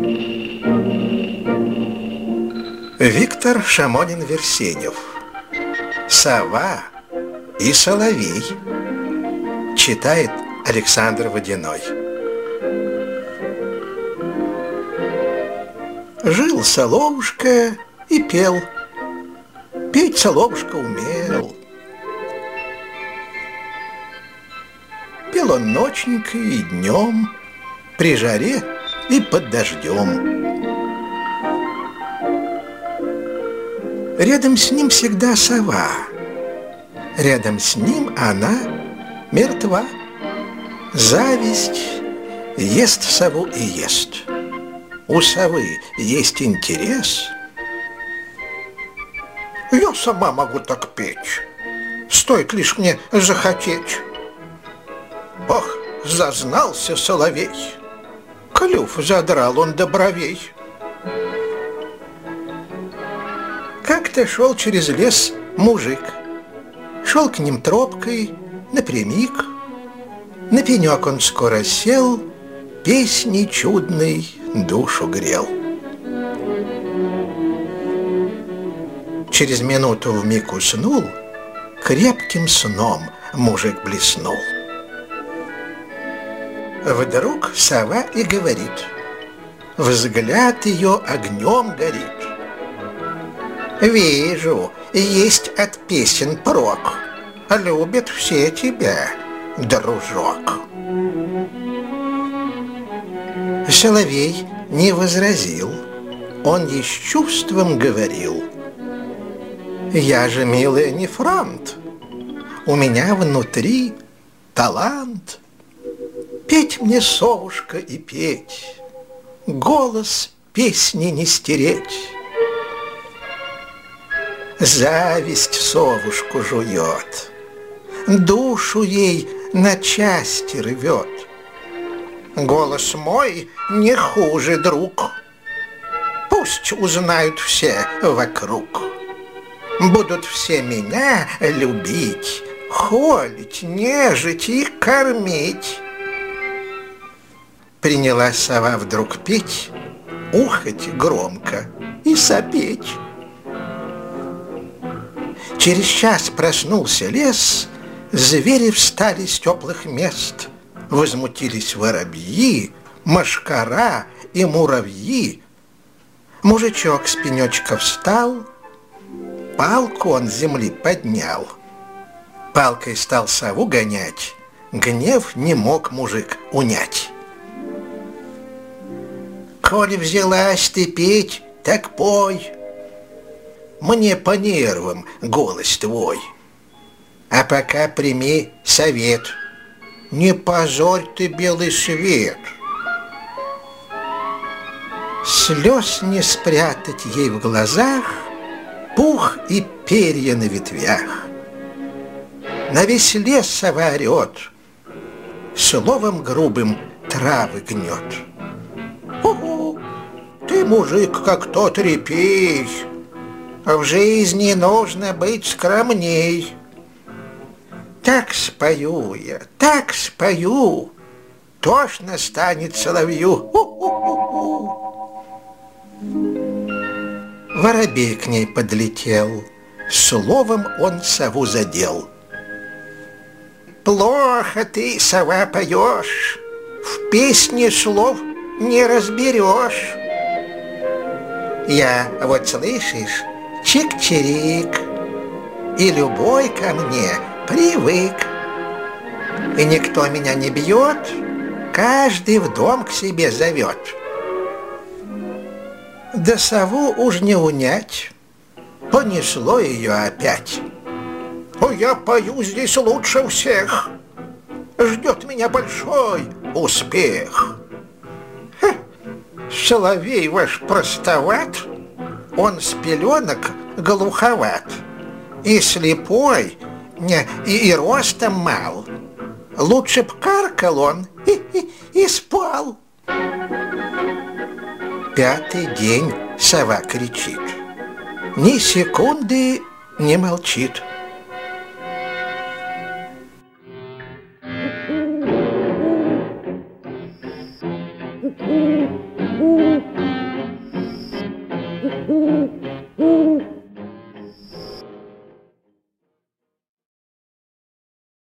Виктор Шамонин-Версенев. «Сова и соловей». Читает Александр Водяной. Жил соловушка и пел. Петь соловушка умел. Пел он ночненько и днем, при жаре и под дождем. Рядом с ним всегда сова. Рядом с ним она мертва. Зависть ест сову и ест. У совы есть интерес. Я сама могу так петь, стоит лишь мне захотеть. Ох, зазнался соловей, клюв задрал он до бровей. Как-то шел через лес мужик. Шел к ним тропкой напрямик. На пенек он скоро сел, песней чудной душу грел. Через минуту вмиг уснул, крепким сном мужик блеснул. Вдруг сова и говорит, взгляд ее огнем горит. Вижу, есть от песен прок, любят все тебя, дружок. Соловей не возразил, он ей с чувством говорил. Я же, милая, не франт, у меня внутри талант. Петь мне, совушка, и петь, голос песни не стереть. Зависть совушку жует, душу ей на части рвет. Голос мой не хуже, друг, пусть узнают все вокруг. Будут все меня любить, холить, нежить и кормить. Принялась сова вдруг петь, ухать громко и сопеть. Через час проснулся лес, звери встали с теплых мест. Возмутились воробьи, мошкара и муравьи. Мужичок с пенечка встал, палку он с земли поднял. Палкой стал сову гонять, гнев не мог мужик унять. Коли взялась ты петь, так пой, мне по нервам голос твой. А пока прими совет, не позорь ты белый свет. Слез не спрятать ей в глазах, пух и перья на ветвях. На весь лес сова орет, словом грубым травы гнет. Ху-ху, ты, мужик, как тот репей, в жизни нужно быть скромней. Так спою я, так спою, тошно станет соловью. Ху-ху-ху-ху. Воробей к ней подлетел, словом он сову задел. Плохо ты, сова, поешь, в песне слов не разберешь. Я, вот слышишь, чик-чирик, и любой ко мне привык. И никто меня не бьет, каждый в дом к себе зовет. Да сову уж не унять, понесло ее опять. О, я пою здесь лучше всех, ждет меня большой успех. Ха, соловей ваш простоват, он с пеленок глуховат, и слепой, и ростом мал. Лучше б каркал он и спал. Пятый день сова кричит, ни секунды не молчит. Ooh.